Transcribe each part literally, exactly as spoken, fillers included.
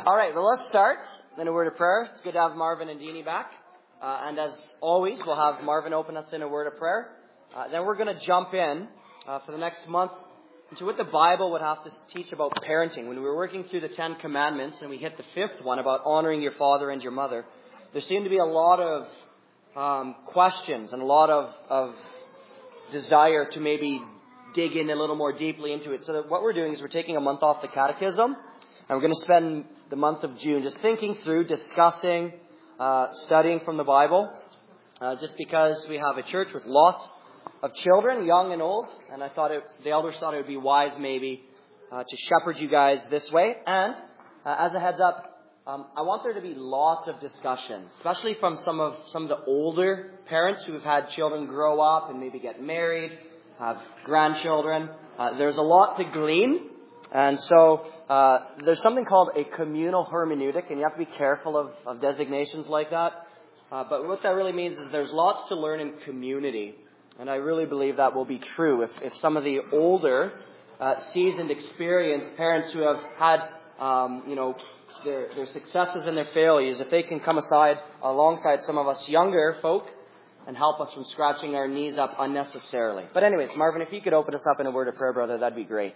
All right, well, let's start in a word of prayer. It's good to have Marvin and Deanie back. Uh, and as always, we'll have Marvin open us in a word of prayer. Uh, then we're going to jump in uh, for the next month into what the Bible would have to teach about parenting. When we were working through the Ten Commandments and we hit the fifth one about honoring your father and your mother, there seemed to be a lot of um, questions and a lot of, of desire to maybe dig in a little more deeply into it. So that what we're doing is we're taking a month off the catechism. And we're going to spend the month of June just thinking through, discussing, uh, studying from the Bible. Uh, just because we have a church with lots of children, young and old. And I thought it, the elders thought it would be wise maybe uh, to shepherd you guys this way. And uh, as a heads up, um, I want there to be lots of discussion, especially from some of some of the older parents who have had children grow up and maybe get married, have grandchildren. Uh, there's a lot to glean. And so uh, there's something called a communal hermeneutic, and you have to be careful of, of designations like that. Uh, but what that really means is there's lots to learn in community. And I really believe that will be true if, if some of the older, uh, seasoned, experienced parents who have had, um, you know, their, their successes and their failures, if they can come aside alongside some of us younger folk and help us from scratching our knees up unnecessarily. But anyways, Marvin, if you could open us up in a word of prayer, brother, that'd be great.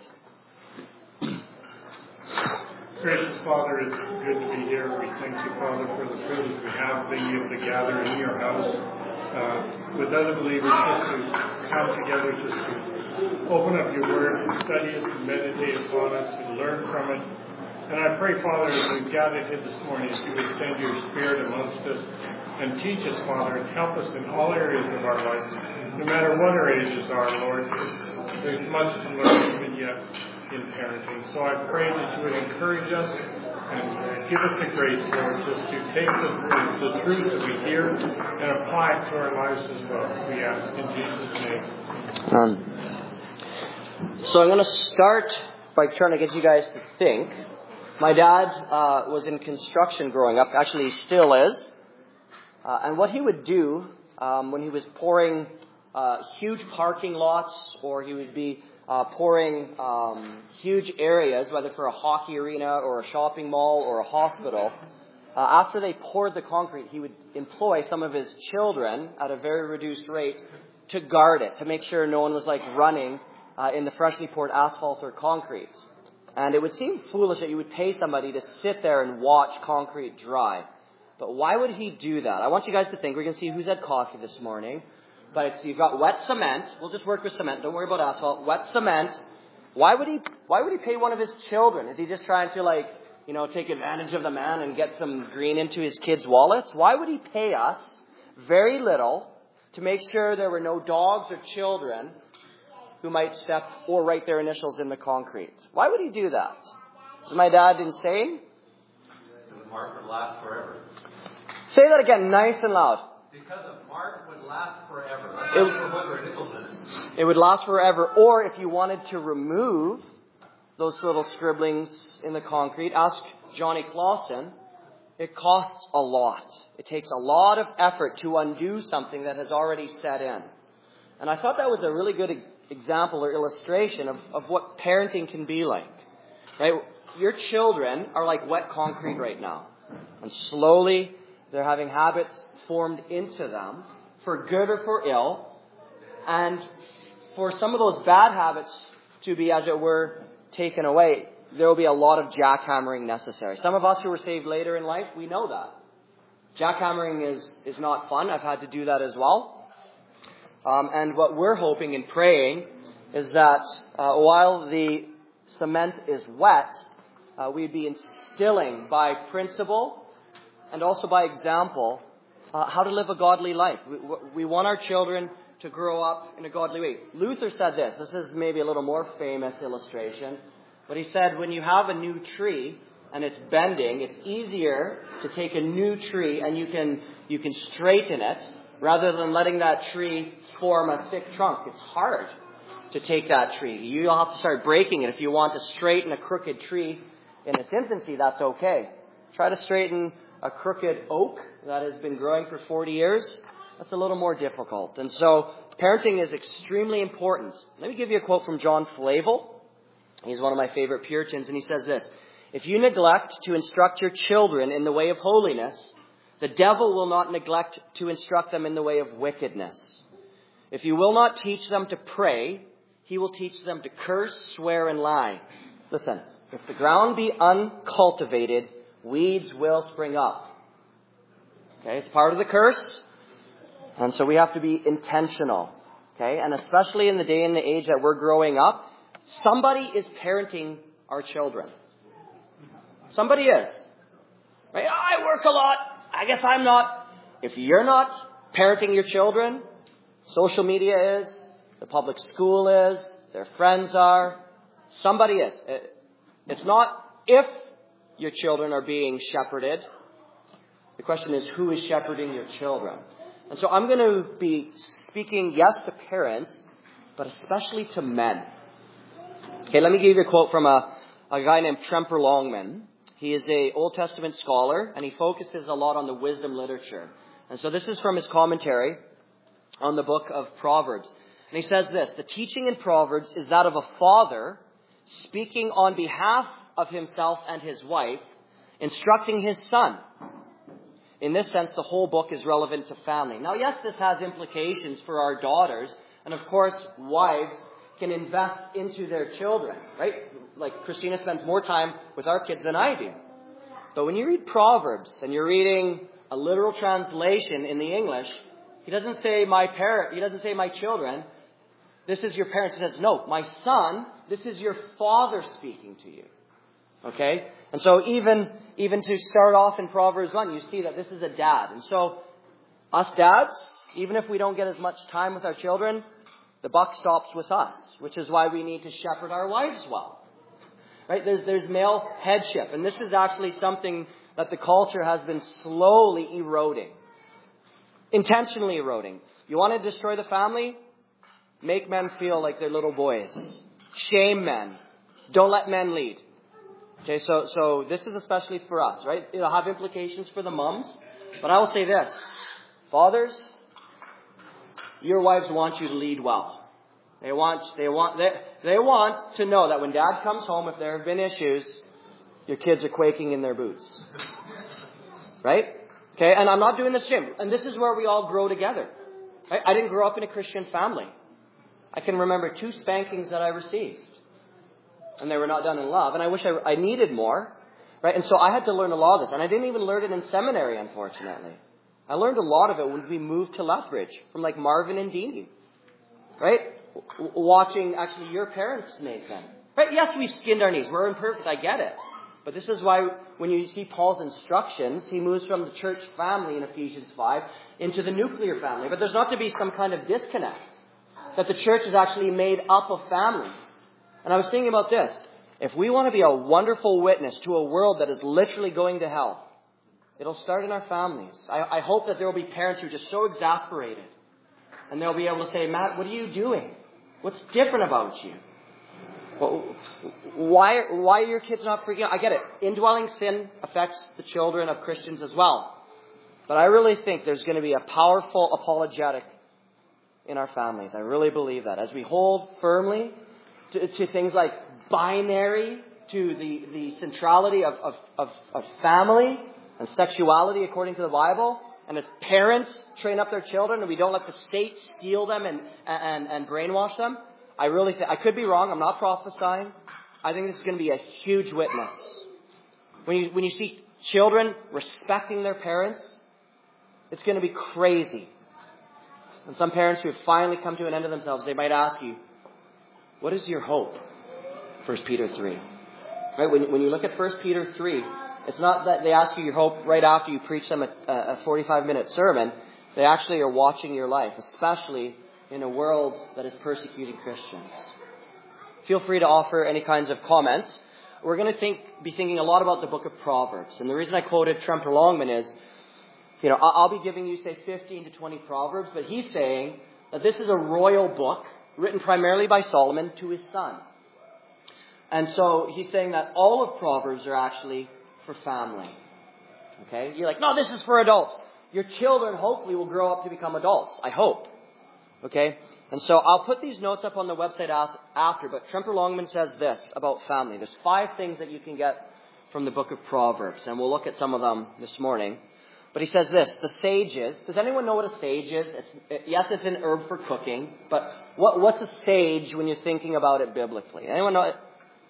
Gracious Father, it's good to be here. We thank you, Father, for the privilege we have being able to gather in your house uh, with other believers just to come together, just to open up your word, to study it, to meditate upon it, to learn from it. And I pray, Father, as we've gathered here this morning, that you would send your Spirit amongst us and teach us, Father, and help us in all areas of our life, no matter what our ages are, Lord. There's much to learn even yet in parenting. So I pray that you would encourage us and uh, give us the grace, Lord, just to take the, the truth that we hear and apply it to our lives as well. We ask in Jesus' name. Um, so I'm going to start by trying to get you guys to think. My dad uh, was in construction growing up. Actually, he still is. Uh, and what he would do um, when he was pouring uh, huge parking lots, or he would be Uh, pouring um, huge areas, whether for a hockey arena or a shopping mall or a hospital. Uh, after they poured the concrete, he would employ some of his children at a very reduced rate to guard it, to make sure no one was like running uh, in the freshly poured asphalt or concrete. And it would seem foolish that you would pay somebody to sit there and watch concrete dry. But why would he do that? I want you guys to think. We're going to see who's had coffee this morning. But it's, you've got wet cement. We'll just work with cement. Don't worry about asphalt. Wet cement. Why would he? Why would he pay one of his children? Is he just trying to, like, you know, take advantage of the man and get some green into his kids' wallets? Why would he pay us very little to make sure there were no dogs or children who might step or write their initials in the concrete? Why would he do that? Is my dad insane? The mark would last forever. Say that again, nice and loud. Because a mark would last forever. It, it would last forever. Or if you wanted to remove those little scribblings in the concrete, ask Johnny Clausen. It costs a lot. It takes a lot of effort to undo something that has already set in. And I thought that was a really good example or illustration of, of what parenting can be like. Right? Your children are like wet concrete right now. And slowly they're having habits formed into them, for good or for ill, and for some of those bad habits to be, as it were, taken away, there will be a lot of jackhammering necessary. Some of us who were saved later in life, we know that. Jackhammering is, is not fun. I've had to do that as well. Um, and what we're hoping and praying is that uh, while the cement is wet, uh, we'd be instilling by principle and also by example Uh, how to live a godly life. We, we want our children to grow up in a godly way. Luther said this. This is maybe a little more famous illustration. But he said, when you have a new tree and it's bending, it's easier to take a new tree and you can you can straighten it rather than letting that tree form a thick trunk. It's hard to take that tree. You'll have to start breaking it. If you want to straighten a crooked tree in its infancy, that's okay. Try to straighten a crooked oak that has been growing for forty years, that's a little more difficult. And so parenting is extremely important. Let me give you a quote from John Flavel. He's one of my favorite Puritans, and he says this: If you neglect to instruct your children in the way of holiness, the devil will not neglect to instruct them in the way of wickedness. If you will not teach them to pray, he will teach them to curse, swear, and lie. Listen, if the ground be uncultivated, weeds will spring up. Okay, it's part of the curse. And so we have to be intentional. Okay, and especially in the day and the age that we're growing up, somebody is parenting our children. Somebody is. Right? I work a lot. I guess I'm not. If you're not parenting your children, social media is, the public school is, their friends are, somebody is. It's not if your children are being shepherded. The question is, who is shepherding your children? And so I'm going to be speaking, yes, to parents, but especially to men. Okay, let me give you a quote from a, a guy named Tremper Longman. He is an Old Testament scholar, and he focuses a lot on the wisdom literature. And so this is from his commentary on the book of Proverbs. And he says this: the teaching in Proverbs is that of a father speaking on behalf of himself and his wife, instructing his son. In this sense, the whole book is relevant to family. Now, yes, this has implications for our daughters. And of course, wives can invest into their children, right? Like Christina spends more time with our kids than I do. But when you read Proverbs and you're reading a literal translation in the English, he doesn't say my parent, he doesn't say my children. This is your parents. He says, no, my son, this is your father speaking to you. Okay? And so even, even to start off in Proverbs one, you see that this is a dad. And so us dads, even if we don't get as much time with our children, the buck stops with us, which is why we need to shepherd our wives well. Right? There's, there's male headship. And this is actually something that the culture has been slowly eroding. Intentionally eroding. You want to destroy the family? Make men feel like they're little boys. Shame men. Don't let men lead. Okay, so, so this is especially for us, right? It'll have implications for the moms. But I will say this. Fathers, your wives want you to lead well. They want, they want, they, they want to know that when dad comes home, if there have been issues, your kids are quaking in their boots. Right? Okay, and I'm not doing this shame. And this is where we all grow together. Right? I didn't grow up in a Christian family. I can remember two spankings that I received. And they were not done in love. And I wish I, I needed more. Right? And so I had to learn a lot of this. And I didn't even learn it in seminary, unfortunately. I learned a lot of it when we moved to Lethbridge from like Marvin and Deanie. Right? W- watching actually your parents make them. Right? Yes, we've skinned our knees. We're imperfect. I get it. But this is why when you see Paul's instructions, he moves from the church family in Ephesians five into the nuclear family. But there's not to be some kind of disconnect. That the church is actually made up of families. And I was thinking about this. If we want to be a wonderful witness to a world that is literally going to hell, it'll start in our families. I, I hope that there will be parents who are just so exasperated. And they'll be able to say, Matt, what are you doing? What's different about you? Well, why, why are your kids not freaking out? I get it. Indwelling sin affects the children of Christians as well. But I really think there's going to be a powerful apologetic in our families. I really believe that. As we hold firmly to, to things like binary, to the, the centrality of, of, of, of family and sexuality according to the Bible, and as parents train up their children and we don't let the state steal them and, and, and brainwash them, I really think, I could be wrong, I'm not prophesying. I think this is going to be a huge witness. When you, when you see children respecting their parents, it's going to be crazy. And some parents who have finally come to an end of themselves, they might ask you, what is your hope? First Peter three. Right? When, when you look at First Peter three, it's not that they ask you your hope right after you preach them a, a forty-five minute sermon. They actually are watching your life, especially in a world that is persecuting Christians. Feel free to offer any kinds of comments. We're going to think, be thinking a lot about the book of Proverbs. And the reason I quoted Tremper Longman is, you know, I'll be giving you, say, fifteen to twenty Proverbs, but he's saying that this is a royal book written primarily by Solomon to his son. And so he's saying that all of Proverbs are actually for family. Okay? You're like, no, this is for adults. Your children hopefully will grow up to become adults. I hope. Okay? And so I'll put these notes up on the website after, but Tremper Longman says this about family. There's five things that you can get from the book of Proverbs, and we'll look at some of them this morning. But he says this, the sages, does anyone know what a sage is? It's, it, yes, it's an herb for cooking, but what, what's a sage when you're thinking about it biblically? Anyone know it?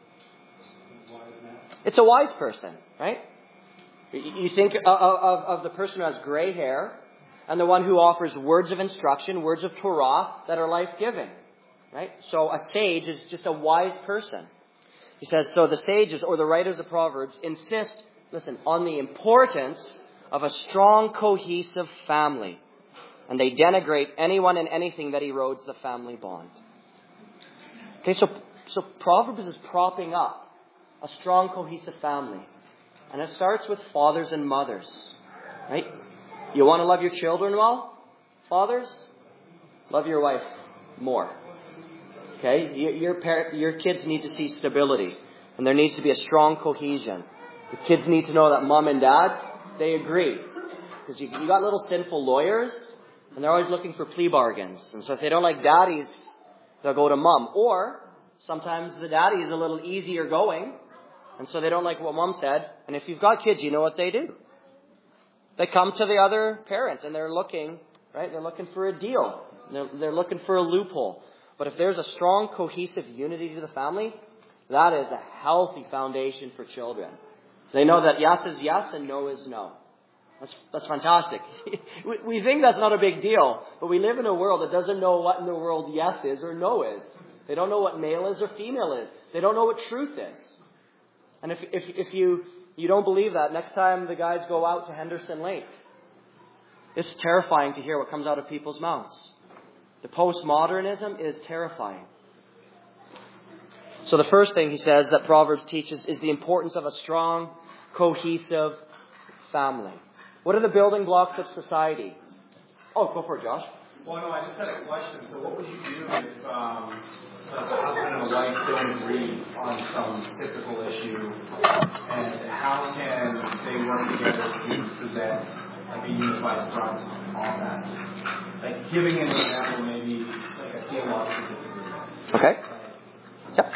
It's a wise person, right? You think of, of, of the person who has gray hair and the one who offers words of instruction, words of Torah that are life-giving, right? So a sage is just a wise person. He says, so the sages or the writers of Proverbs insist, listen, on the importance of a strong, cohesive family. And they denigrate anyone and anything that erodes the family bond. Okay, so, so Proverbs is propping up a strong, cohesive family. And it starts with fathers and mothers, right? You want to love your children well? Fathers, love your wife more. Okay? Your, your, parent, your kids need to see stability. And there needs to be a strong cohesion. The kids need to know that mom and dad, they agree. Because you, you got little sinful lawyers, and they're always looking for plea bargains. And so if they don't like daddies, they'll go to mom. Or sometimes the daddy is a little easier going, and so they don't like what mom said. And if you've got kids, you know what they do. They come to the other parents, and they're looking, right? They're looking for a deal. They're, they're looking for a loophole. But if there's a strong, cohesive unity to the family, that is a healthy foundation for children. They know that yes is yes and no is no. That's, that's fantastic. we, we think that's not a big deal, but we live in a world that doesn't know what in the world yes is or no is. They don't know what male is or female is. They don't know what truth is. And if, if, if you, you don't believe that, next time the guys go out to Henderson Lake, it's terrifying to hear what comes out of people's mouths. The postmodernism is terrifying. So the first thing he says that Proverbs teaches is the importance of a strong, cohesive family. What are the building blocks of society? Oh, go for it, Josh. Well, no, I just had a question. So what would you do if um, a husband and a wife don't agree on some typical issue? And how can they work together to present like a unified front on that? Like giving an example, maybe like a theological disagreement. Okay. Yep.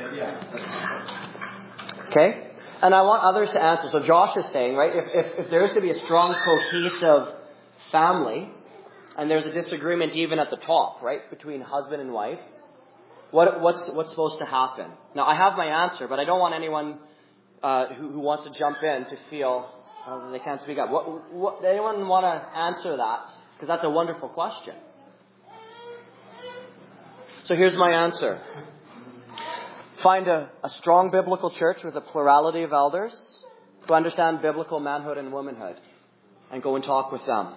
Yeah. Okay. And I want others to answer. So Josh is saying, right, if, if, if there is to be a strong, cohesive family, and there's a disagreement even at the top, right, between husband and wife, what, what's, what's supposed to happen? Now, I have my answer, but I don't want anyone uh, who, who wants to jump in to feel uh, they can't speak up. What, what, anyone want to answer that? Because that's a wonderful question. So here's my answer. Find a, a strong biblical church with a plurality of elders who understand biblical manhood and womanhood, and go and talk with them.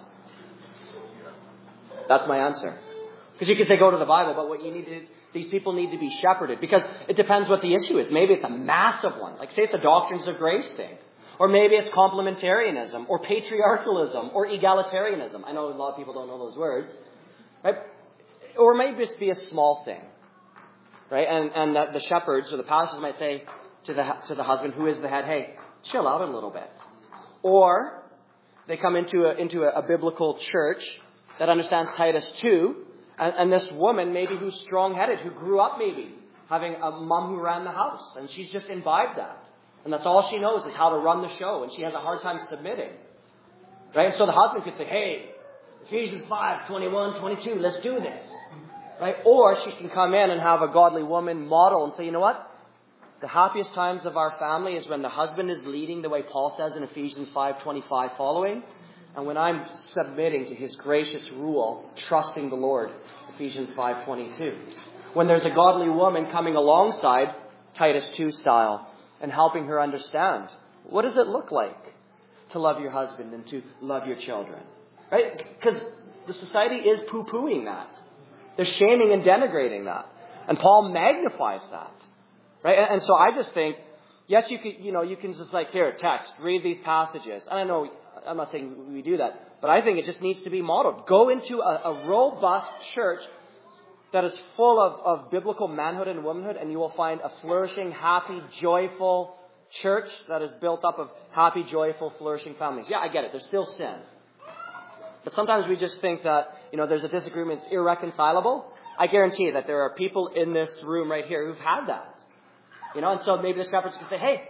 That's my answer. Because you can say go to the Bible, but what you need to, these people need to be shepherded. Because it depends what the issue is. Maybe it's a massive one. Like say it's a doctrines of grace thing. Or maybe it's complementarianism, or patriarchalism, or egalitarianism. I know a lot of people don't know those words. Right? Or maybe it's be a small thing. Right? And, and the, the shepherds or the pastors might say to the, to the husband, who is the head, hey, chill out a little bit. Or they come into a, into a, a biblical church that understands Titus two, and, and this woman maybe who's strong-headed, who grew up maybe having a mom who ran the house, and she's just imbibed that. And that's all she knows is how to run the show, and she has a hard time submitting. Right? And so the husband could say, hey, Ephesians five, twenty-one, twenty-two, let's do this. Right? Or she can come in and have a godly woman model and say, you know what? The happiest times of our family is when the husband is leading the way Paul says in Ephesians five twenty-five following. And when I'm submitting to his gracious rule, trusting the Lord, Ephesians five twenty-two. When there's a godly woman coming alongside Titus two style and helping her understand, what does it look like to love your husband and to love your children? Right? Because the society is poo-pooing that. They're shaming and denigrating that. And Paul magnifies that. Right? And, and so I just think, yes, you could, you know, you can just like, here, text, read these passages. And I know, I'm not saying we do that, but I think it just needs to be modeled. Go into a, a robust church that is full of, of biblical manhood and womanhood, and you will find a flourishing, happy, joyful church that is built up of happy, joyful, flourishing families. Yeah, I get it. There's still sin. But sometimes we just think that, you know, there's a disagreement, it's irreconcilable. I guarantee that there are people in this room right here who've had that. You know, and so maybe the shepherds can say, hey,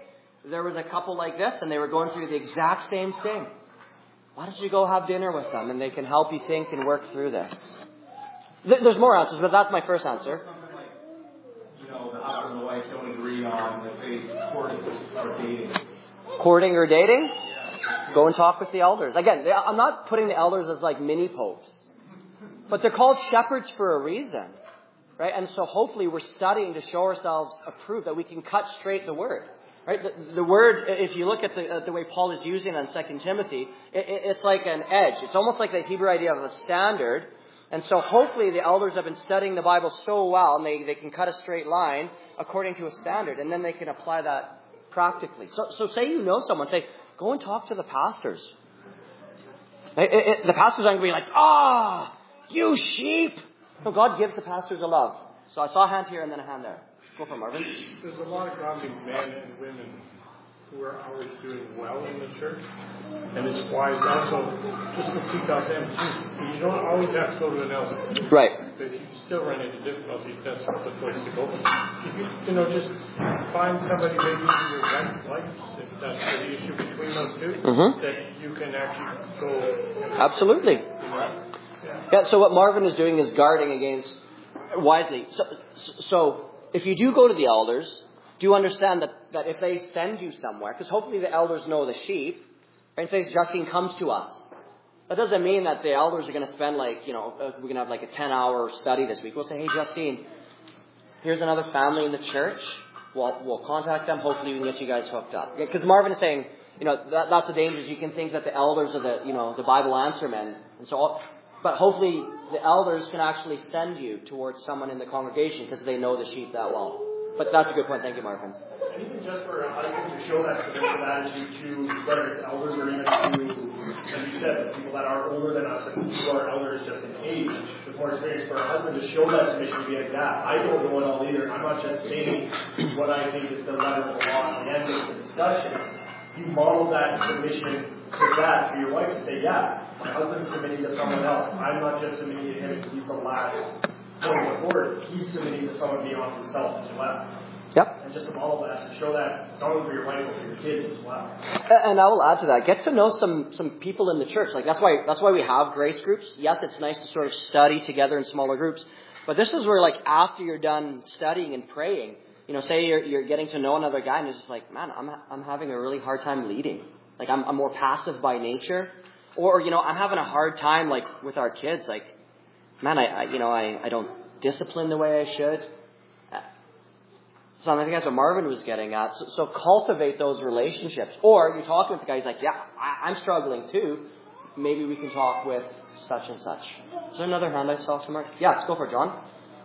there was a couple like this and they were going through the exact same thing. Why don't you go have dinner with them and they can help you think and work through this? There's more answers, but that's my first answer. Something like, you know, the husband and the wife don't agree on if they courting or dating. Courting or dating? Go and talk with the elders. Again, I'm not putting the elders as like mini popes, but they're called shepherds for a reason, right? And so hopefully we're studying to show ourselves approved, that we can cut straight the word, right? The, the word, if you look at the, uh, the way Paul is using it in Second Timothy, it, it, it's like an edge. It's almost like the Hebrew idea of a standard. And so hopefully the elders have been studying the Bible so well, and they, they can cut a straight line according to a standard, and then they can apply that practically. So, so say you know someone, say, go and talk to the pastors. It, it, the pastors aren't going to be like, ah, you sheep. No, God gives the pastors a love. So I saw a hand here and then a hand there. Go for it, Marvin. There's a lot of godly men and women who are always doing well in the church. And it's wise also just to seek out them too. You don't always have to go to an elder. Right. But if you still run into difficulties, that's not the place to go. If you, you know, just find somebody maybe who your wife likes, if that's the issue between those two, Mm-hmm. that you can actually go. And, Absolutely. you know, yeah. Yeah, so what Marvin is doing is guarding against, wisely. So, so if you do go to the elders, do understand that, that if they send you somewhere, because hopefully the elders know the sheep, and says, Justine comes to us. That doesn't mean that the elders are going to spend like, you know, uh, we're going to have like a ten hour study this week. We'll say, hey, Justine, here's another family in the church. We'll, we'll contact them. Hopefully we can get you guys hooked up. Because Marvin is saying, you know, that, that's the danger. You can think that the elders are the, you know, the Bible answer men. And so, but hopefully the elders can actually send you towards someone in the congregation because they know the sheep that well. But that's a good point. Thank you, Marvin. And even just for a husband to show that submissive attitude to whether it's elders or even to, as you said, people that are older than us and who are elders just in age, with more experience, for a husband to show that submission to be like that. I don't know it all either. I'm not just saying what I think is the letter of the law at the end of the discussion. You model that submission to that, to your wife, to say, yeah, my husband's submitting to someone else. I'm not just submitting to him and he's the last point of authority. He's submitting to someone beyond himself as well. Yep. And just to model that, to show that not only for your wife but for your kids as well. And I will add to that. Get to know some some people in the church. Like that's why that's why we have grace groups. Yes, it's nice to sort of study together in smaller groups, but this is where, like, after you're done studying and praying, you know, say you're you're getting to know another guy and it's just like, man, I'm I'm having a really hard time leading. Like I'm I'm more passive by nature, or you know, I'm having a hard time like with our kids. Like, man, I, I you know I I don't discipline the way I should. So I think that's what Marvin was getting at. So, so cultivate those relationships. Or you're talking with the guy, he's like, yeah, I, I'm struggling too. Maybe we can talk with such and such. Is there another hand I saw somewhere? Yes, go for it, John.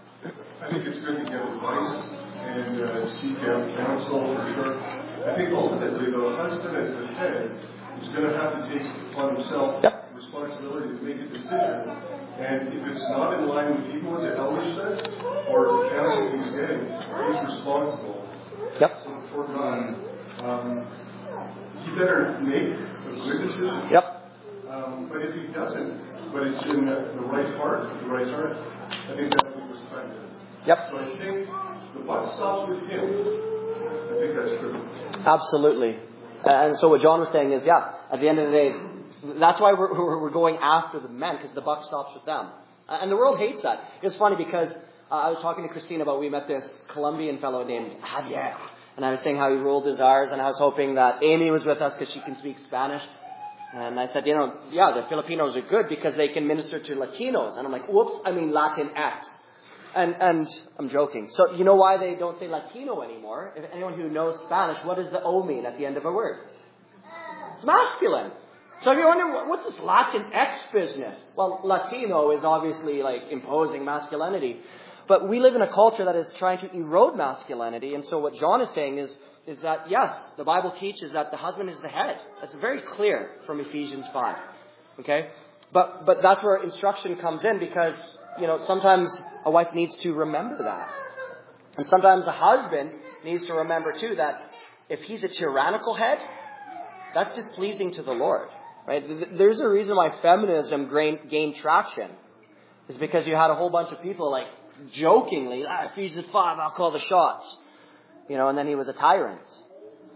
I think it's good to get advice and uh, seek out counsel for sure. I think ultimately, the husband as the head is going to have to take upon himself Yep. responsibility to make a decision. And if it's not in line with even what the elder says or the counsel he's getting, he's responsible. Yep. So for God, um, he better make a good decision. Yep. Um, but if he doesn't, but it's in the, the right heart, the right heart, I think that we respect it. Yep. So I think the buck stops with him. I think that's true. Absolutely. And so what John was saying is, yeah, at the end of the day, that's why we're, we're going after the men, because the buck stops with them. And the world hates that. It's funny because uh, I was talking to Christine about, we met this Colombian fellow named Javier. And I was saying how he rolled his R's, and I was hoping that Amy was with us because she can speak Spanish. And I said, you know, yeah, the Filipinos are good because they can minister to Latinos. And I'm like, whoops, I mean Latin X. And, and I'm joking. So you know why they don't say Latino anymore? If anyone who knows Spanish, what does the O mean at the end of a word? It's masculine. So if you're wondering, what's this Latin X business? Well, Latino is obviously like imposing masculinity. But we live in a culture that is trying to erode masculinity. And so what John is saying is, is that, yes, the Bible teaches that the husband is the head. That's very clear from Ephesians five. Okay? But, but that's where instruction comes in, because, you know, sometimes a wife needs to remember that. And sometimes a husband needs to remember too that if he's a tyrannical head, that's displeasing to the Lord. Right? There's a reason why feminism gained traction. It's because you had a whole bunch of people like jokingly, ah, Ephesians five, I'll call the shots. You know, and then he was a tyrant.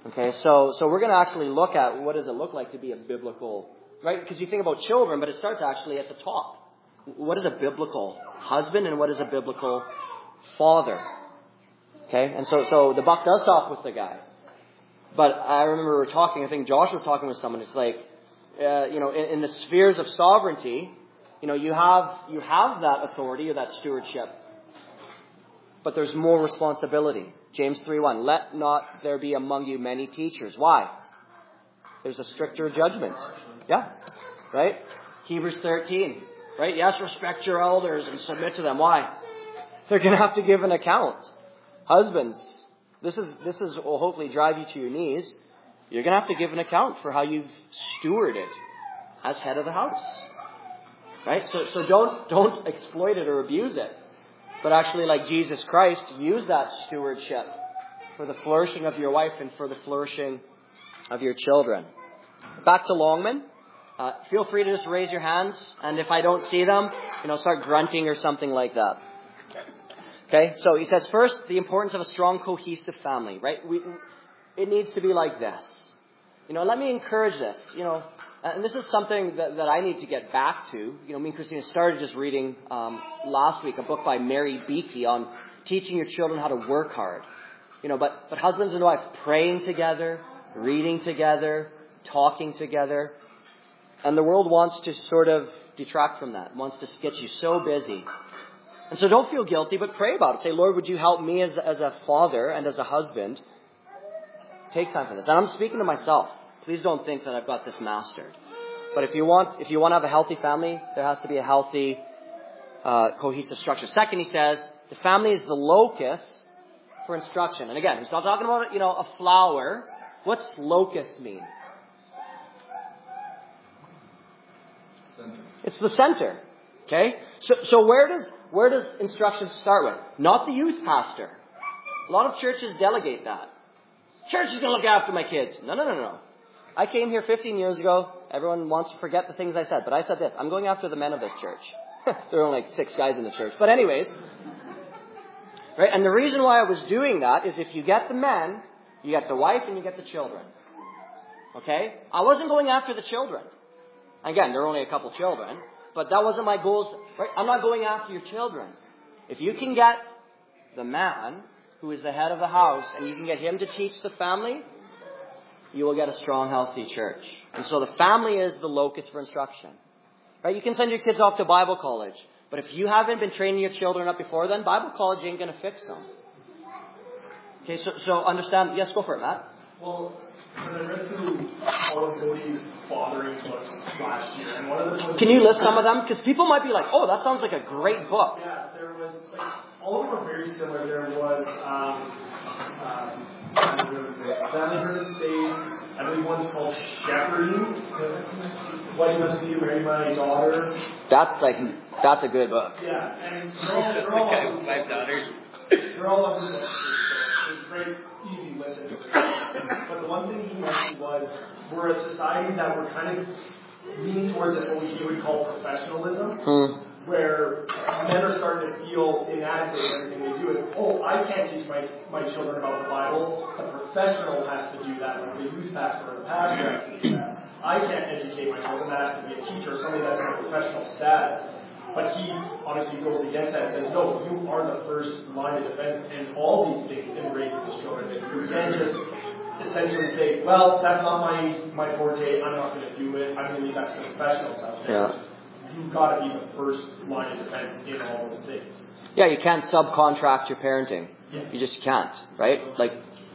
Okay, so so we're going to actually look at what does it look like to be a biblical, right? Because you think about children, but it starts actually at the top. What is a biblical husband and what is a biblical father? Okay, and so so the buck does stop with the guy. But I remember we were talking, I think Josh was talking with someone, it's like, uh, you know, in, in the spheres of sovereignty, you know, you have you have that authority or that stewardship. But there's more responsibility. James three one, let not there be among you many teachers. Why? There's a stricter judgment. Yeah, right? Hebrews thirteen, right? Yes, respect your elders and submit to them. Why? They're going to have to give an account. Husbands, this is this is will hopefully drive you to your knees. You're going to have to give an account for how you've stewarded as head of the house. Right? So so don't don't exploit it or abuse it. But actually, like Jesus Christ, use that stewardship for the flourishing of your wife and for the flourishing of your children. Back to Longman. Uh, feel free to just raise your hands, and if I don't see them, you know, start grunting or something like that. Okay, so he says first, the importance of a strong, cohesive family, right? We, it needs to be like this. You know, let me encourage this, you know, and this is something that, that I need to get back to. You know, me and Christina started just reading um, last week a book by Mary Beakey on teaching your children how to work hard. You know, but, but husbands and wives praying together, reading together, talking together. And the world wants to sort of detract from that, wants to get you so busy. And so don't feel guilty, but pray about it. Say, Lord, would you help me as, as a father and as a husband take time for this? And I'm speaking to myself. Please don't think that I've got this mastered. But if you want, if you want to have a healthy family, there has to be a healthy, uh, cohesive structure. Second, he says, the family is the locus for instruction. And again, he's not talking about, you know, a flower. What's locus mean? Center. It's the center. Okay? So, so where does, where does instruction start with? Not the youth pastor. A lot of churches delegate that. Church is going to look after my kids. No, no, no, no. I came here fifteen years ago. Everyone wants to forget the things I said. But I said this. I'm going after the men of this church. There are only like six guys in the church. But anyways. Right? And the reason why I was doing that is if you get the men, you get the wife and you get the children. Okay? I wasn't going after the children. Again, there are only a couple children. But that wasn't my goals. Right? I'm not going after your children. If you can get the man who is the head of the house and you can get him to teach the family, you will get a strong, healthy church. And so the family is the locus for instruction. Right? You can send your kids off to Bible college. But if you haven't been training your children up before then, Bible college ain't going to fix them. Okay, so, so understand. Yes, go for it, Matt. Well, when I read through all of Cody's fathering books last year, and one of the Can you list some of them? Because people might be like, oh, that sounds like a great book. Yeah, there was, like, all of them were very similar. There was, um, um, Family Heard and Saved. I believe one's called Shepherding. What Must Be to Marry My Daughter. That's like, that's a good book. Yeah, and they're all, they're all, the guy with five daughters. They're all of them. It's very easy listen. But the one thing he mentioned was, we're a society that we're kind of leaning towards what he would call professionalism. Hmm. Where men are starting to feel inadequate in everything they do. It's, oh, I can't teach my, my children about the Bible. A professional has to do that. Like the youth pastor or the pastor has to do that. I can't educate my children. That has to be a teacher or somebody that's in a professional status. But he obviously goes against that and says, no, you are the first line of defense in all these things in raising the children. You can't just essentially say, well, that's not my, my forte. I'm not going to do it. I'm going to leave that to professionals out there. Yeah. You've got to be the first line of defense in all those things. Yeah, you can't subcontract your parenting. Yeah. You just can't, right? Like,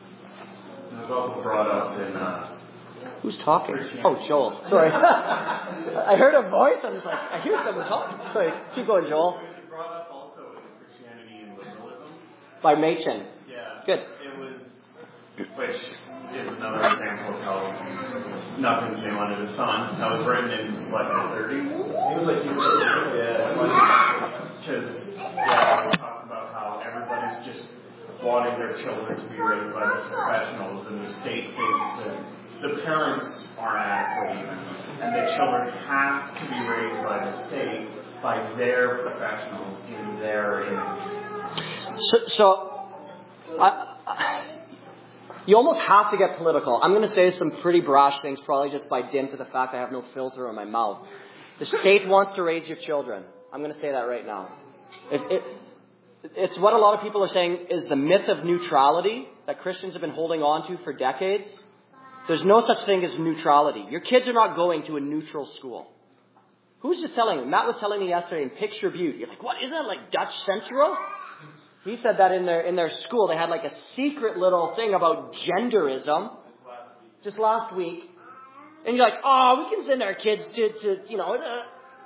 it was also brought up in. Uh, Who's talking? Oh, Joel. Sorry. I heard a voice. I was like, I hear someone talking. Sorry, keep going, Joel. It was brought up also in Christianity and Liberalism. By Machen. Yeah. Good. It was, which is another example of how nothing's new under the sun. That was written in like the thirties. It was like you were, yeah, because yeah, we talked about how everybody's just wanting their children to be raised by the professionals, and the state thinks that the parents aren't adequate even, and the children have to be raised by the state, by their professionals in their image. So, so I, I, You almost have to get political. I'm going to say some pretty brash things, probably just by dint of the fact I have no filter on my mouth. The state wants to raise your children. I'm going to say that right now. It, it, it's what a lot of people are saying is the myth of neutrality that Christians have been holding on to for decades. There's no such thing as neutrality. Your kids are not going to a neutral school. Who's just telling me? Matt was telling me yesterday in Picture Butte. You're like, what? Isn't that like Dutch Central? He said that in their in their school they had like a secret little thing about genderism just last week. And you're like, oh, we can send our kids to, to you know, uh,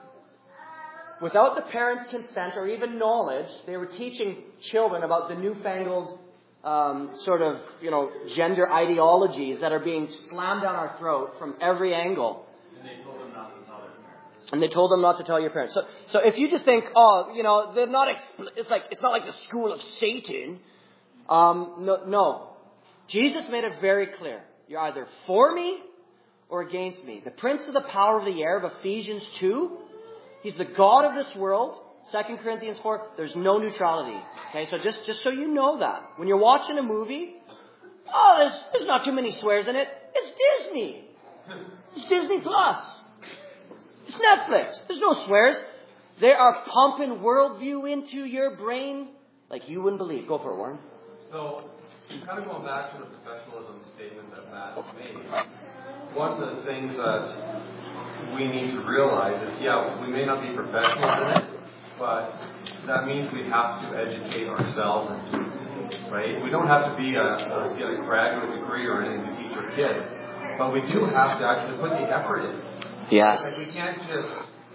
without the parents' consent or even knowledge, they were teaching children about the newfangled um, sort of, you know, gender ideologies that are being slammed down our throat from every angle. And they told them not to tell their parents. And they told them not to tell your parents. So, so if you just think, oh, you know, they're not. Expl- it's like it's not like the school of Satan. Um, no, no. Jesus made it very clear. You're either for me or against me. The prince of the power of the air of Ephesians two. He's the God of this world. Second Corinthians four. There's no neutrality. Okay, so just just so you know that when you're watching a movie, oh, there's there's not too many swears in it. It's Disney. It's Disney Plus. It's Netflix. There's no swears. They are pumping worldview into your brain like you wouldn't believe. Go for it, Warren. So, kind of going back to the professionalism statement that Matt made, one of the things that we need to realize is, yeah, we may not be professionals in it, but that means we have to educate ourselves, right? We don't have to be a, a, get a graduate degree or anything to teach our kids, but we do have to actually put the effort in. Yes. Like we can't just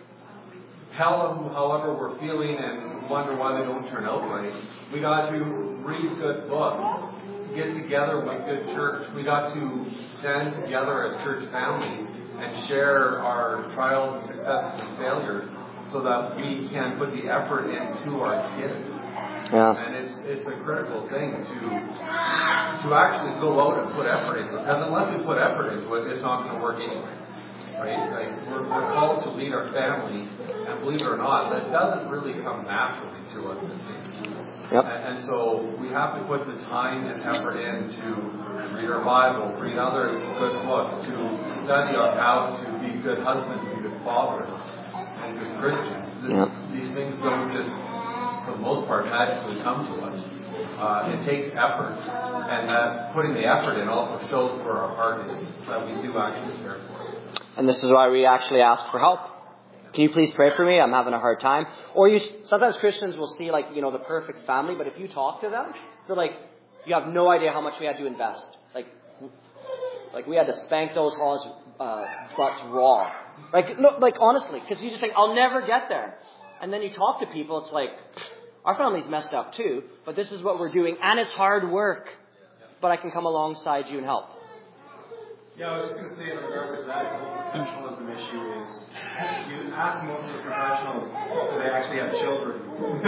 tell them however we're feeling and wonder why they don't turn out right. We got to read good books, get together with good church. We got to stand together as church families and share our trials and successes and failures so that we can put the effort into our kids. Yeah. And it's it's a critical thing to to actually go out and put effort into it. Because unless we put effort into it, it's not going to work anyway. Right? Like we're, we're called to lead our family, and believe it or not, that doesn't really come naturally to us, it seems. Yep. And, and so we have to put the time and effort in to read our Bible, read other good books, to study on how to be good husbands and good fathers and good Christians. This, yep. These things don't just, for the most part, magically come to us. Uh, it takes effort, and that putting the effort in also shows where our heart is, that we do actually care for it. And this is why we actually ask for help. Can you please pray for me? I'm having a hard time. Or you, sometimes Christians will see like, you know, the perfect family, but if you talk to them, they're like, you have no idea how much we had to invest. Like, like we had to spank those Hans, uh, butts raw. Like, no, like honestly, because you just think, I'll never get there. And then you talk to people, it's like, our family's messed up too, but this is what we're doing, and it's hard work. But I can come alongside you and help. Yeah, I was just going to say in regards to that whole professionalism issue is, you ask most of the professionals do they actually have children.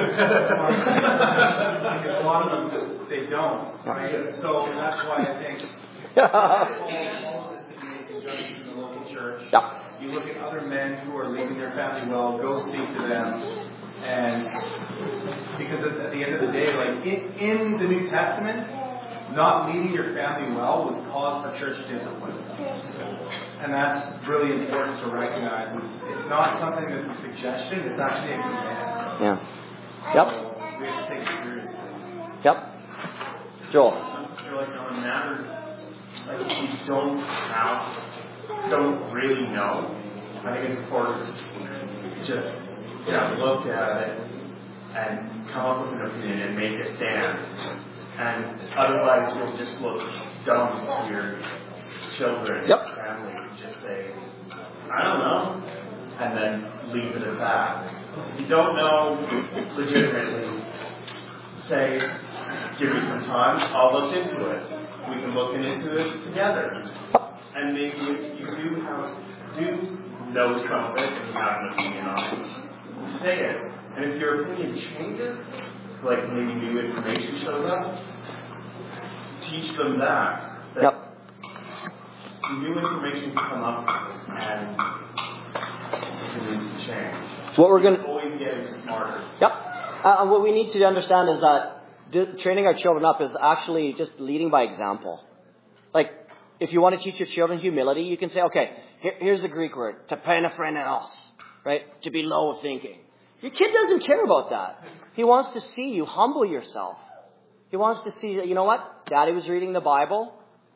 Because a lot of them just, they don't, right? So that's why I think all, all of this is made in conjunction in the local church. Yeah. You look at other men who are leading their family well, go speak to them. And because at the end of the day, like in, in the New Testament, not leading your family well was cause for church discipline. And that's really important to recognize. It's, it's not something that's a suggestion, it's actually a command. Yeah. Yep. So we have to take it seriously. Yep. Joel. I feel like no matters. Like if you don't have, don't really know, I think it's important to just yeah, look at it and come up with an opinion and make a stand. And otherwise you'll just look dumb to your children yep. and family and just say, I don't know, and then leave it at that. If you don't know legitimately, say, give me some time, I'll look into it. We can look into it together. And maybe if you do have, do know some of it and you have an opinion on it, say it. And if your opinion changes, like maybe new information shows up, teach them that. that yep. New information can come up and it needs to change. What we're going always getting smarter. Yep. Uh, and what we need to understand is that d- training our children up is actually just leading by example. Like, if you want to teach your children humility, you can say, okay, here, here's the Greek word, tapenephreneos, right? To be low of thinking. Your kid doesn't care about that. He wants to see you humble yourself. He wants to see that, you know what? Daddy was reading the Bible.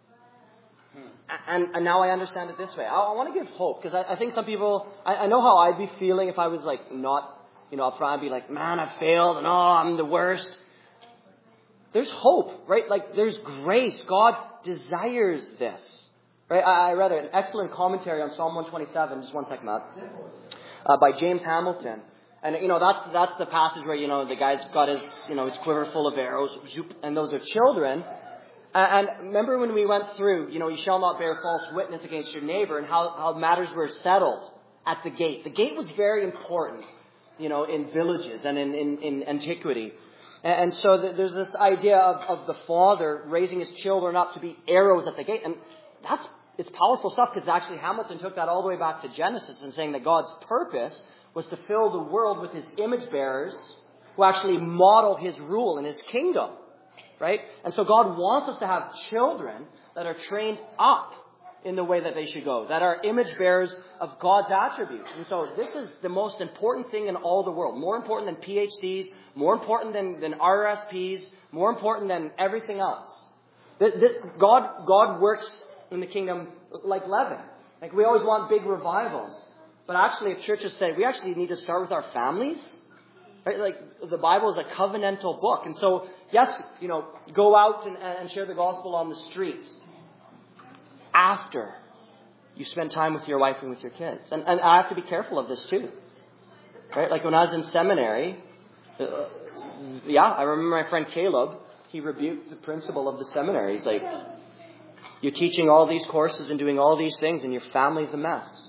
And, and now I understand it this way. I, I want to give hope, because I, I think some people, I, I know how I'd be feeling if I was like not, you know, up front. I'd be like, man, I failed, and oh, I'm the worst. There's hope, right? Like, there's grace. God desires this, right? I, I read an excellent commentary on Psalm one twenty-seven. Just one second, Matt. Uh, by James Hamilton. And, you know, that's that's the passage where, you know, the guy's got his, you know, his quiver full of arrows, and those are children. And remember when we went through, you know, you shall not bear false witness against your neighbor, and how, how matters were settled at the gate. The gate was very important, you know, in villages and in, in, in antiquity. And, and so th- there's this idea of, of the father raising his children up to be arrows at the gate. And that's, it's powerful stuff, because actually Hamilton took that all the way back to Genesis and saying that God's purpose was to fill the world with his image bearers who actually model his rule in his kingdom. Right? And so God wants us to have children that are trained up in the way that they should go, that are image bearers of God's attributes. And so this is the most important thing in all the world. More important than P H Ds, more important than, than R R S Ps, more important than everything else. This, this, God, God works in the kingdom like leaven. Like, we always want big revivals. But actually, if churches say, we actually need to start with our families. Right? Like, the Bible is a covenantal book. And so, yes, you know, go out and, and share the gospel on the streets after you spend time with your wife and with your kids. And, and I have to be careful of this too. Right? Like, when I was in seminary, uh, yeah, I remember my friend Caleb, he rebuked the principal of the seminary. He's like, you're teaching all these courses and doing all these things, and your family's a mess.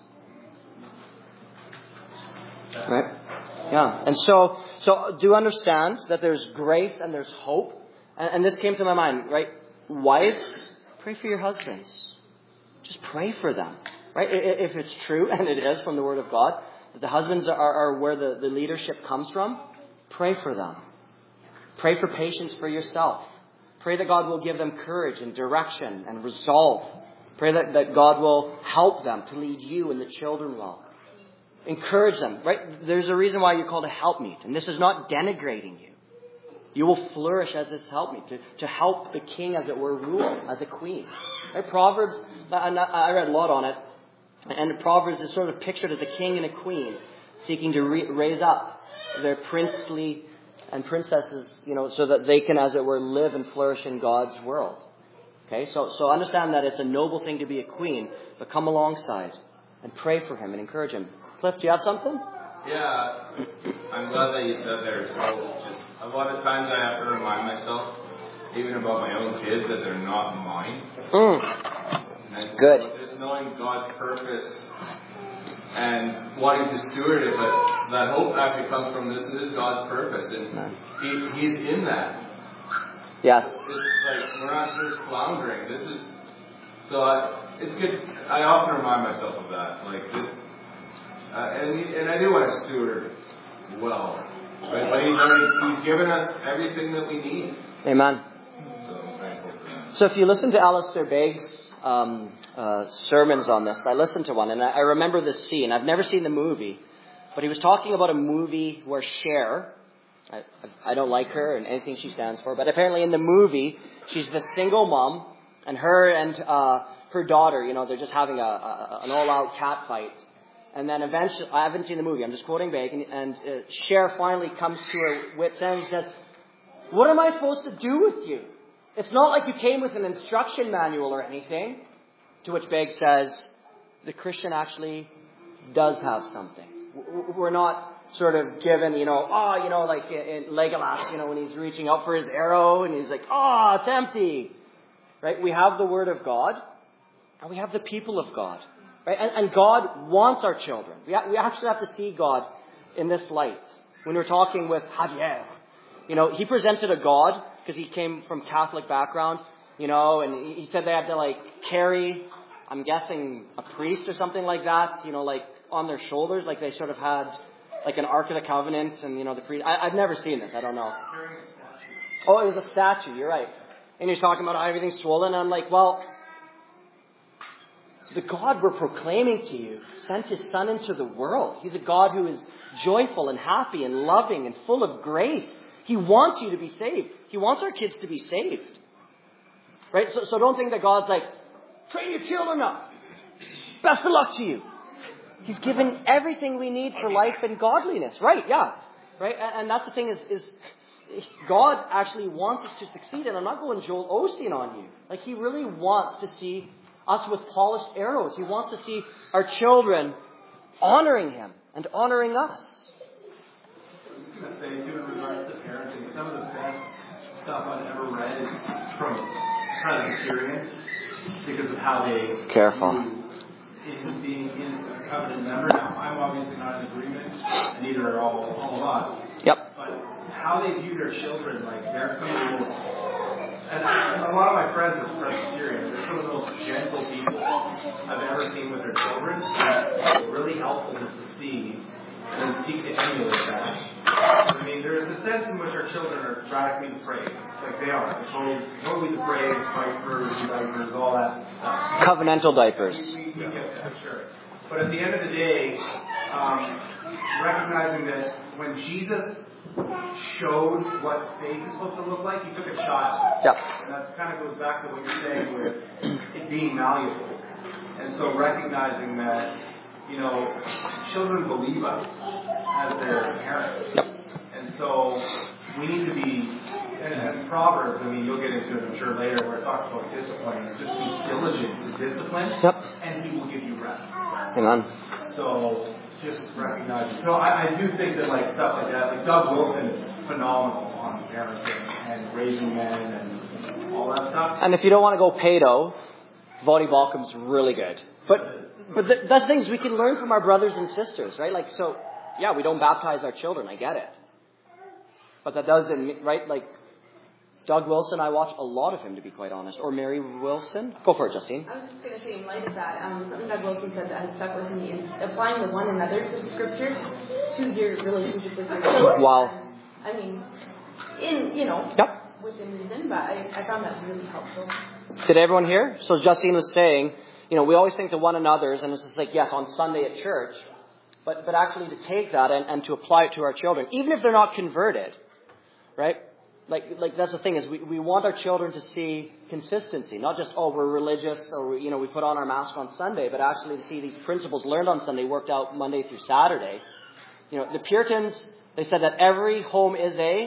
Right? Yeah, and so so do understand that there's grace and there's hope. And, and this came to my mind, right? Wives, pray for your husbands. Just pray for them, right? If it's true, and it is from the Word of God, that the husbands are, are where the, the leadership comes from, pray for them. Pray for patience for yourself. Pray that God will give them courage and direction and resolve. Pray that, that God will help them to lead you and the children well. Encourage them, right? There's a reason why you're called a helpmeet. And this is not denigrating you. You will flourish as this helpmeet, to, to help the king, as it were, rule as a queen. Right? Proverbs, I read a lot on it. And Proverbs is sort of pictured as a king and a queen seeking to re- raise up their princely and princesses, you know, so that they can, as it were, live and flourish in God's world. Okay, so, so understand that it's a noble thing to be a queen, but come alongside and pray for him and encourage him. Cliff, do you have something? Yeah, I'm glad that you said there. So just a lot of times I have to remind myself, even about my own kids, that they're not mine. Mm. And Good. So just knowing God's purpose and wanting to steward it, but that hope actually comes from this is God's purpose, and he, He's in that. Yes. It's like we're not just floundering. This is so. I, it's good. I often remind myself of that. Like. It, Uh, and, and I do want to steward well. Right? But he's, already, he's given us everything that we need. Amen. So I'm thankful for that. So if you listen to Alistair Begg's um, uh, sermons on this, I listened to one, and I, I remember this scene. I've never seen the movie, but he was talking about a movie where Cher, I, I don't like her and anything she stands for, but apparently in the movie, she's the single mom, and her and uh, her daughter, you know, they're just having a, a an all-out cat fight. And then eventually, I haven't seen the movie, I'm just quoting Begg, and, and uh, Cher finally comes to her wit's end and says, what am I supposed to do with you? It's not like you came with an instruction manual or anything. To which Begg says, the Christian actually does have something. We're not sort of given, you know, oh, you know, like in Legolas, you know, when he's reaching out for his arrow and he's like, oh, it's empty. Right? We have the Word of God and we have the people of God. Right? And, and God wants our children. We, ha- we actually have to see God in this light. When we're talking with Javier, you know, he presented a God because he came from Catholic background, you know, and he, he said they had to like carry, I'm guessing, a priest or something like that, you know, like on their shoulders, like they sort of had like an Ark of the Covenant, and you know the priest. I, I've never seen this. I don't know. Oh, it was a statue. You're right. And he's talking about how everything's swollen. And I'm like, well, the God we're proclaiming to you sent his Son into the world. He's a God who is joyful and happy and loving and full of grace. He wants you to be saved. He wants our kids to be saved. Right? So, so don't think that God's like, train your children up. Best of luck to you. He's given everything we need for life and godliness. Right, yeah. Right? And, and that's the thing is, is God actually wants us to succeed. And I'm not going Joel Osteen on you. Like, he really wants to see us with polished arrows. He wants to see our children honoring him and honoring us. I was just going to say, too, in regards to parenting, some of the best stuff I've ever read is from kind of experience because of how they Careful. in being in a covenant member. Now, I'm obviously not in agreement, and neither are all, all of us. Yep. But how they view their children, like, they're some of the most, and a lot of my friends are Presbyterian, they're some of the most gentle people I've ever seen with their children. It's really helpful just to see and then seek to emulate that. I mean, there's a sense in which our children are radically depraved. Like they are. They're totally, totally depraved, diapers, diapers, all that stuff. Covenantal diapers. We, we, we get that, I'm sure. But at the end of the day, um, recognizing that when Jesus showed what faith is supposed to look like, he took a child. Yep. And that kind of goes back to what you're saying with it being malleable. And so recognizing that, you know, children believe us as their parents. Yep. And so we need to be, and, and Proverbs, I mean, you'll get into it, I'm sure, later, where it talks about discipline. Just be diligent to discipline, Yep. and he will give you rest. Amen. So just recognizing. So I, I do think that, like, stuff like that, like Doug Wilson is phenomenal on parenting and raising men and all that stuff. And if you don't want to go pedo, Voddie Baucham's really good. But but th- that's things we can learn from our brothers and sisters, right? Like, so, yeah, we don't baptize our children. I get it. But that doesn't, right? Like, Doug Wilson, I watch a lot of him, to be quite honest. Or Mary Wilson. Go for it, Justine. I was just going to say, in light of that, um, something Doug Wilson said that has stuck with me is applying the one another's of Scripture to your relationship with your children. Wow. I mean, in, you know, Yep. within reason, but I, I found that really helpful. Did everyone hear? So Justine was saying, you know, we always think to one another's, and it's just like, yes, on Sunday at church, but but actually to take that and, and to apply it to our children, even if they're not converted, right? Like, like that's the thing is we, we want our children to see consistency, not just, oh, we're religious or, we, you know, we put on our mask on Sunday, but actually to see these principles learned on Sunday worked out Monday through Saturday. You know, the Puritans, they said that every home is a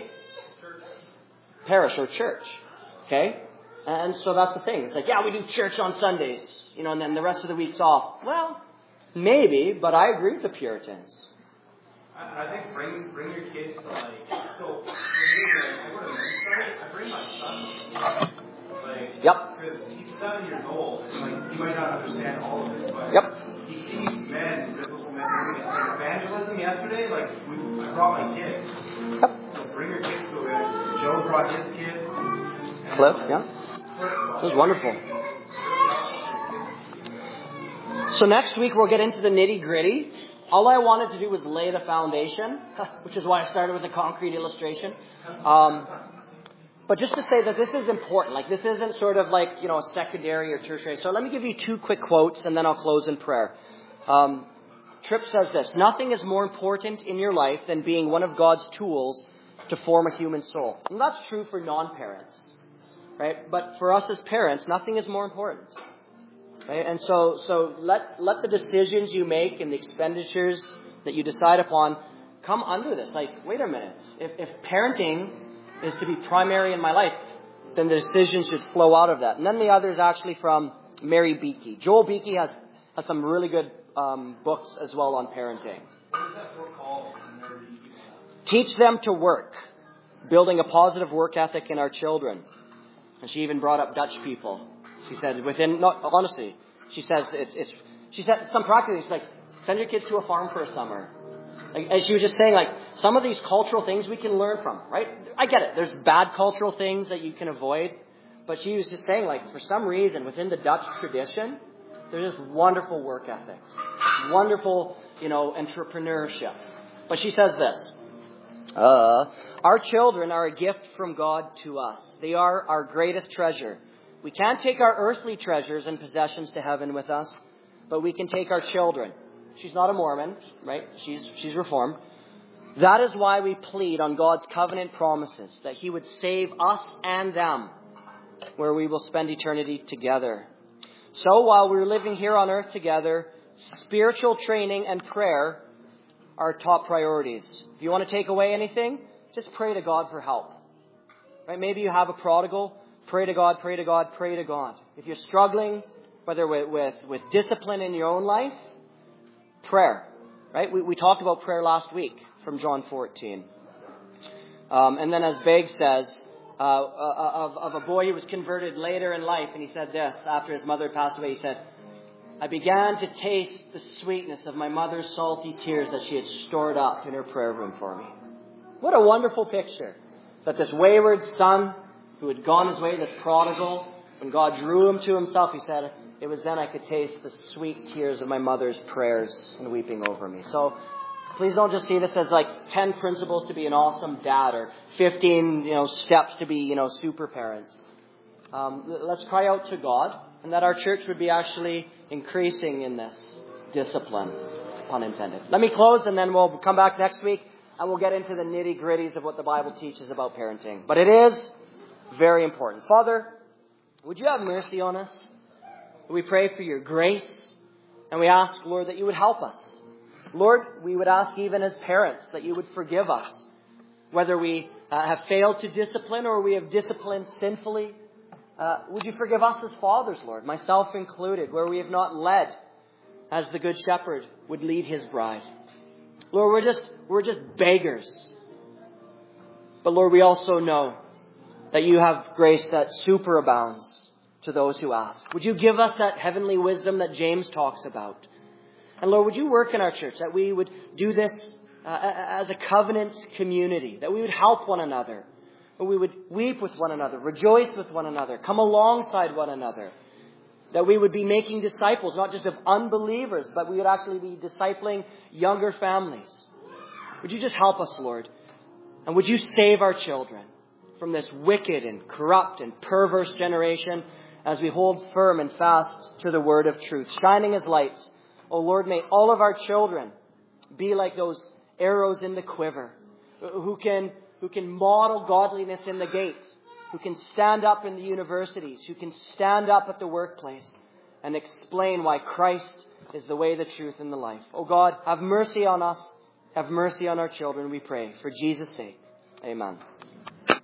parish or church, okay? And so that's the thing. It's like, yeah, we do church on Sundays, you know, and then the rest of the week's off. Well, maybe, but I agree with the Puritans. I, I think bring bring your kids to, like, so for me, like, I go to men's night, I bring my son. Like, Yep. because he's seven years old, and like he might not understand all of it, but Yep. he sees men, biblical men doing it. Like evangelism yesterday, like we, I brought my kids. Yep. So bring your kids to it. Joe brought his kid. Cliff, yeah. It was wonderful. So next week we'll get into the nitty gritty. All I wanted to do was lay the foundation, which is why I started with a concrete illustration. Um, but just to say that this is important. Like, this isn't sort of like, you know, a secondary or tertiary. So let me give you two quick quotes and then I'll close in prayer. Um, Tripp says this: nothing is more important in your life than being one of God's tools to form a human soul. And that's true for non-parents. Right? But for us as parents, nothing is more important. Right? And so, so let, let the decisions you make and the expenditures that you decide upon come under this. Like, wait a minute. If, if parenting is to be primary in my life, then the decisions should flow out of that. And then the other is actually from Mary Beakey. Joel Beakey has, has some really good um, books as well on parenting. What is that book called? Mary Beakey? Teach them to work. Building a positive work ethic in our children. And she even brought up Dutch people. She said, within, not honestly, she says, it's, it's, she said some practically, she's like, send your kids to a farm for a summer. Like, and she was just saying, like, some of these cultural things we can learn from, right? I get it. There's bad cultural things that you can avoid. But she was just saying, like, for some reason, within the Dutch tradition, there's just wonderful work ethics. Wonderful, you know, entrepreneurship. But she says this. Uh, our children are a gift from God to us. They are our greatest treasure. We can't take our earthly treasures and possessions to heaven with us, but we can take our children. She's not a Mormon, right? She's, she's Reformed. That is why we plead on God's covenant promises, that He would save us and them, where we will spend eternity together. So while we're living here on earth together, spiritual training and prayer are top priorities. If you want to take away anything, just pray to God for help. Right? Maybe you have a prodigal. Pray to God, pray to God, pray to God. If you're struggling, whether with, with, with discipline in your own life, prayer. Right? We, we talked about prayer last week from John fourteen. Um, and then as Begg says, uh, of, of a boy who was converted later in life, and he said this, after his mother passed away, he said, I began to taste the sweetness of my mother's salty tears that she had stored up in her prayer room for me. What a wonderful picture. That this wayward son who had gone his way, this prodigal, when God drew him to Himself, he said, it was then I could taste the sweet tears of my mother's prayers and weeping over me. So please don't just see this as like ten principles to be an awesome dad or fifteen, you know, steps to be, you know, super parents. Um, let's cry out to God, and that our church would be actually increasing in this discipline, pun intended. Let me close, and then we'll come back next week, and we'll get into the nitty-gritties of what the Bible teaches about parenting. But it is very important. Father, would you have mercy on us? We pray for your grace, and we ask, Lord, that you would help us. Lord, we would ask even as parents that you would forgive us, whether we uh, have failed to discipline or we have disciplined sinfully. Uh, would you forgive us as fathers, Lord, myself included, where we have not led as the Good Shepherd would lead His bride. Lord, we're just, we're just beggars. But Lord, we also know that you have grace that superabounds to those who ask. Would you give us that heavenly wisdom that James talks about? And Lord, would you work in our church that we would do this uh, as a covenant community, that we would help one another, that we would weep with one another, rejoice with one another, come alongside one another, that we would be making disciples, not just of unbelievers, but we would actually be discipling younger families. Would you just help us, Lord? And would you save our children from this wicked and corrupt and perverse generation as we hold firm and fast to the word of truth, shining as lights. Oh Lord, may all of our children be like those arrows in the quiver, who can, who can model godliness in the gate, who can stand up in the universities, who can stand up at the workplace and explain why Christ is the way, the truth, and the life. Oh God, have mercy on us. Have mercy on our children, we pray. For Jesus' sake, amen.